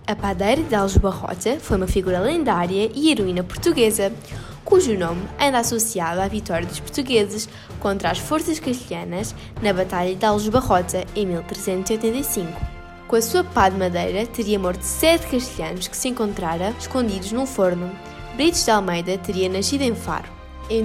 A padeira de Aljubarrota foi uma figura lendária e heroína portuguesa, cujo nome anda associado à vitória dos portugueses contra as forças castelhanas na Batalha de Aljubarrota em 1385. Com a sua pá de madeira, teria morto 7 castelhanos que se encontrara escondidos num forno. Brites de Almeida teria nascido em Faro, em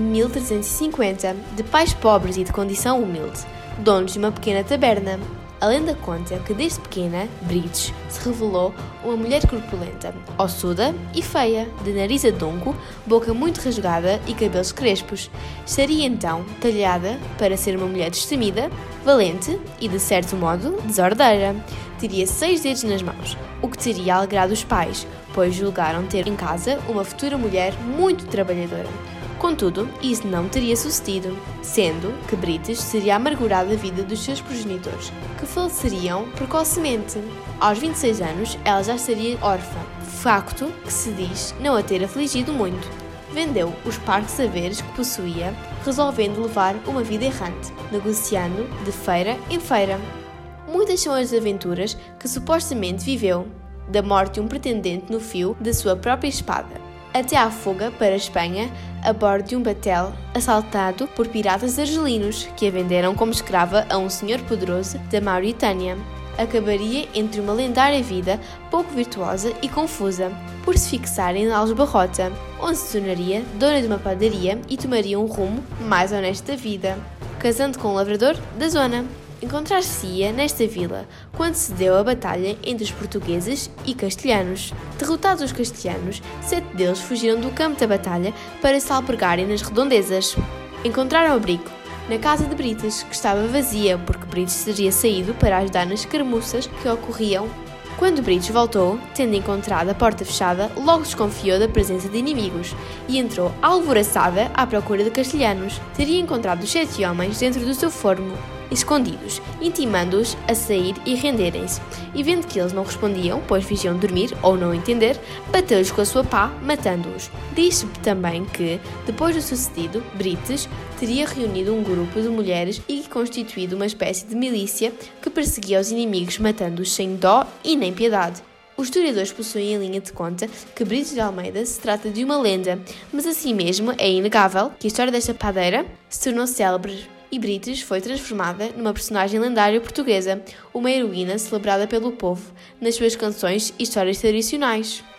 1350, de pais pobres e de condição humilde, donos de uma pequena taberna. A lenda conta que desde pequena, Brites se revelou uma mulher corpulenta, ossuda e feia, de nariz adunco, boca muito rasgada e cabelos crespos. Estaria então talhada para ser uma mulher destemida, valente e, de certo modo, desordeira. Teria 6 dedos nas mãos, o que teria alegrado os pais, pois julgaram ter em casa uma futura mulher muito trabalhadora. Contudo, isso não teria sucedido, sendo que Brites seria amargurada a vida dos seus progenitores, que faleceriam precocemente. Aos 26 anos, ela já estaria órfã, facto que se diz não a ter afligido muito. Vendeu os parcos haveres que possuía, resolvendo levar uma vida errante, negociando de feira em feira. Muitas são as aventuras que supostamente viveu, da morte de um pretendente no fio da sua própria espada, até à fuga para a Espanha a bordo de um batel assaltado por piratas argelinos que a venderam como escrava a um senhor poderoso da Mauritânia. Acabaria entre uma lendária vida pouco virtuosa e confusa, por se fixar em Aljubarrota, onde se tornaria dona de uma padaria e tomaria um rumo mais honesto da vida, casando com um lavrador da zona. Encontrar-se-ia nesta vila quando se deu a batalha entre os portugueses e castelhanos. Derrotados os castelhanos, 7 deles fugiram do campo da batalha para se albergarem nas redondezas. Encontraram abrigo na casa de Brites, que estava vazia porque Brites teria saído para ajudar nas escaramuças que ocorriam. Quando Brites voltou, tendo encontrado a porta fechada, logo desconfiou da presença de inimigos e entrou alvoroçada à procura de castelhanos. Teria encontrado os 7 homens dentro do seu forno, escondidos, intimando-os a sair e renderem-se, e vendo que eles não respondiam, pois fingiam dormir ou não entender, bateu-lhes com a sua pá, matando-os. Diz-se também que, depois do sucedido, Brites teria reunido um grupo de mulheres e constituído uma espécie de milícia que perseguia os inimigos, matando-os sem dó e nem piedade. Os historiadores possuem em linha de conta que Brites de Almeida se trata de uma lenda, mas assim mesmo é inegável que a história desta padeira se tornou célebre e Brites foi transformada numa personagem lendária portuguesa, uma heroína celebrada pelo povo nas suas canções e histórias tradicionais.